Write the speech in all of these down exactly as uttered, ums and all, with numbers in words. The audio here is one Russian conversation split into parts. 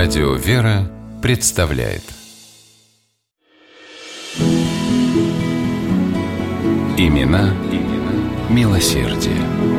Радио «Вера» представляет Имена, имена милосердия.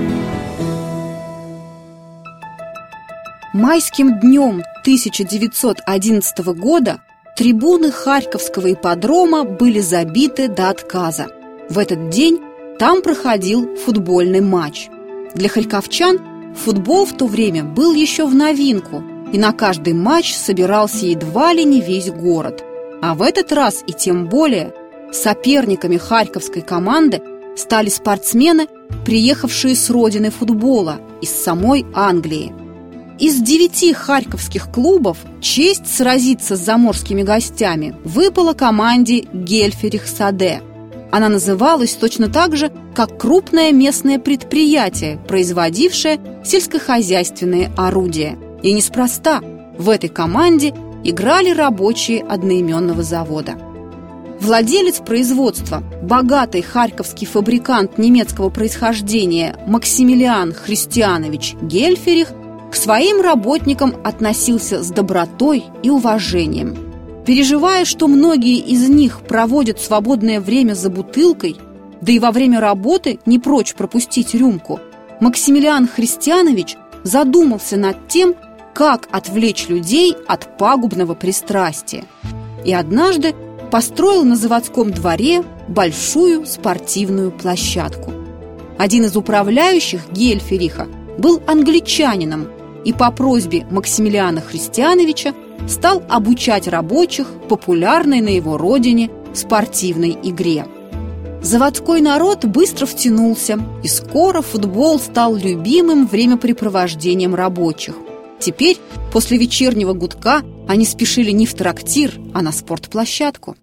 Майским днем тысяча девятьсот одиннадцатого года трибуны Харьковского ипподрома были забиты до отказа. В этот день там проходил футбольный матч. Для харьковчан футбол в то время был еще в новинку, и на каждый матч собирался едва ли не весь город. А в этот раз и тем более соперниками харьковской команды стали спортсмены, приехавшие с родины футбола, из самой Англии. Из девяти харьковских клубов честь сразиться с заморскими гостями выпала команде Гельферих-Саде. Она называлась точно так же, как крупное местное предприятие, производившее сельскохозяйственные орудия. И неспроста в этой команде играли рабочие одноименного завода. Владелец производства, богатый харьковский фабрикант немецкого происхождения Максимилиан Христианович Гельферих, к своим работникам относился с добротой и уважением. Переживая, что многие из них проводят свободное время за бутылкой, да и во время работы не прочь пропустить рюмку, Максимилиан Христианович задумался над тем, как отвлечь людей от пагубного пристрастия. И однажды построил на заводском дворе большую спортивную площадку. Один из управляющих Гельфериха был англичанином и по просьбе Максимилиана Христиановича стал обучать рабочих популярной на его родине спортивной игре. Заводской народ быстро втянулся, и скоро футбол стал любимым времяпрепровождением рабочих. Теперь, после вечернего гудка, они спешили не в трактир, а на спортплощадку.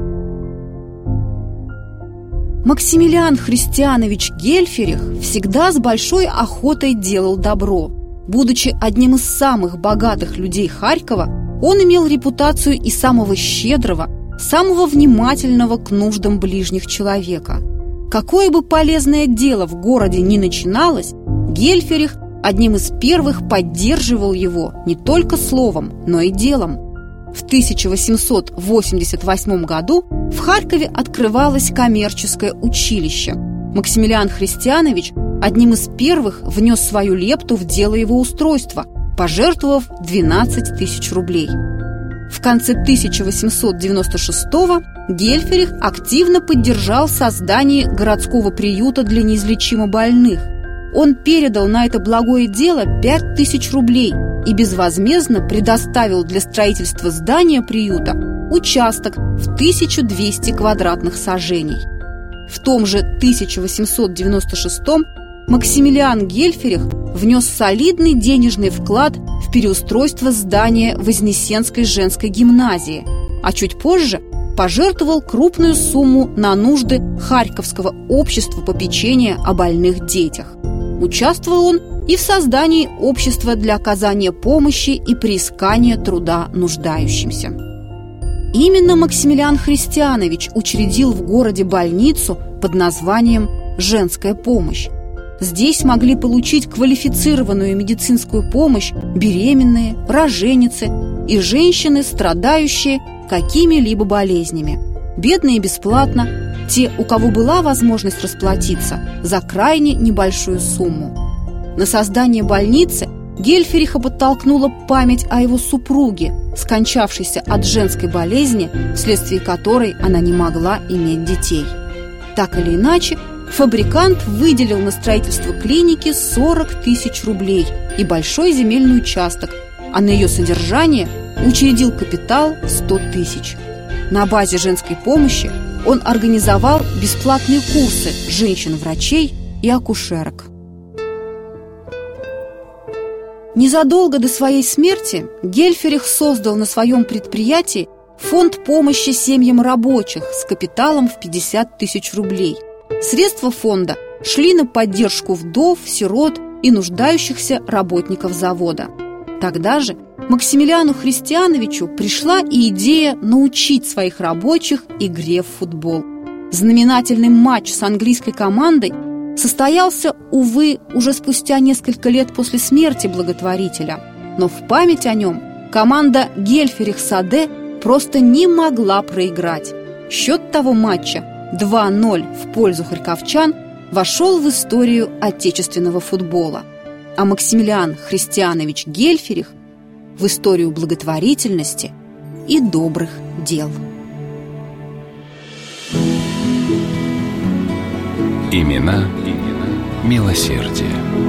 Максимилиан Христианович Гельферих всегда с большой охотой делал добро. Будучи одним из самых богатых людей Харькова, он имел репутацию и самого щедрого, самого внимательного к нуждам ближних человека. Какое бы полезное дело в городе ни начиналось, Гельферих одним из первых поддерживал его не только словом, но и делом. В тысяча восемьсот восемьдесят восьмом году в Харькове открывалось коммерческое училище. Максимилиан Христианович одним из первых внес свою лепту в дело его устройства, пожертвовав двенадцать тысяч рублей. В конце тысяча восемьсот девяносто шестого Гельферих активно поддержал создание городского приюта для неизлечимо больных. Он передал на это благое дело пять тысяч рублей и безвозмездно предоставил для строительства здания приюта участок в тысячу двести квадратных саженей. В том же тысяча восемьсот девяносто шестом Максимилиан Гельферих внес солидный денежный вклад в переустройство здания Вознесенской женской гимназии, а чуть позже пожертвовал крупную сумму на нужды Харьковского общества попечения о больных детях. Участвовал он и в создании общества для оказания помощи и приискания труда нуждающимся. Именно Максимилиан Христианович учредил в городе больницу под названием «Женская помощь». Здесь могли получить квалифицированную медицинскую помощь беременные, роженицы и женщины, страдающие какими-либо болезнями. Бедные бесплатно, те, у кого была возможность расплатиться, за крайне небольшую сумму. На создание больницы Гельфериха подтолкнула память о его супруге, скончавшейся от женской болезни, вследствие которой она не могла иметь детей. Так или иначе, фабрикант выделил на строительство клиники сорок тысяч рублей и большой земельный участок, а на ее содержание учредил капитал сто тысяч. На базе женской помощи он организовал бесплатные курсы женщин-врачей и акушерок. Незадолго до своей смерти Гельферих создал на своем предприятии фонд помощи семьям рабочих с капиталом в пятьдесят тысяч рублей. Средства фонда шли на поддержку вдов, сирот и нуждающихся работников завода. Тогда же Максимилиану Христиановичу пришла и идея научить своих рабочих игре в футбол. Знаменательный матч с английской командой состоялся, увы, уже спустя несколько лет после смерти благотворителя, но в память о нем Команда Гельферих-Саде просто не могла проиграть. Счет того матча два ноль в пользу харьковчан вошел в историю отечественного футбола, а Максимилиан Христианович Гельферих в историю благотворительности и добрых дел. Имена, имена милосердия.